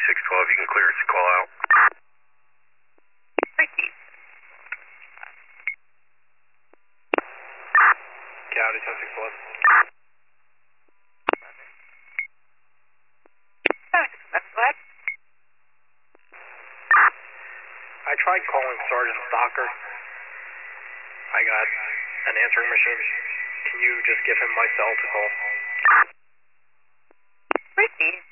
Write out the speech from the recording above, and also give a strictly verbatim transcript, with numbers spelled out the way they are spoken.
six twelve, you can clear us. Call out. Ricky. County ten six eleven. That's what? I tried calling Sergeant Stocker. I got an answering machine. Can you just give him my cell to call? Ricky.